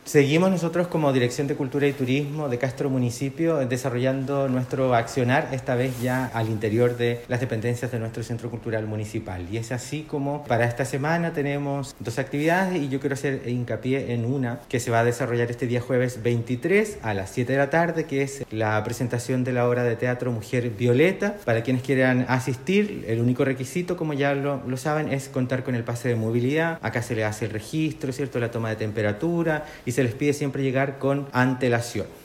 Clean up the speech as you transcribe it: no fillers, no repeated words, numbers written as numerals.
Seguimos nosotros como Dirección de Cultura y Turismo de Castro Municipio desarrollando nuestro accionar, esta vez ya al interior de las dependencias de nuestro Centro Cultural Municipal. Y es así como para esta semana tenemos dos actividades y yo quiero hacer hincapié en una que se va a desarrollar este día jueves 23 a las 7 de la tarde, que es la presentación de la obra de teatro Mujer Violeta. Para quienes quieran asistir, el único requisito, como ya lo saben, es contar con el pase de movilidad. Acá se le hace el registro, ¿cierto?, la toma de temperatura y se les pide siempre llegar con antelación.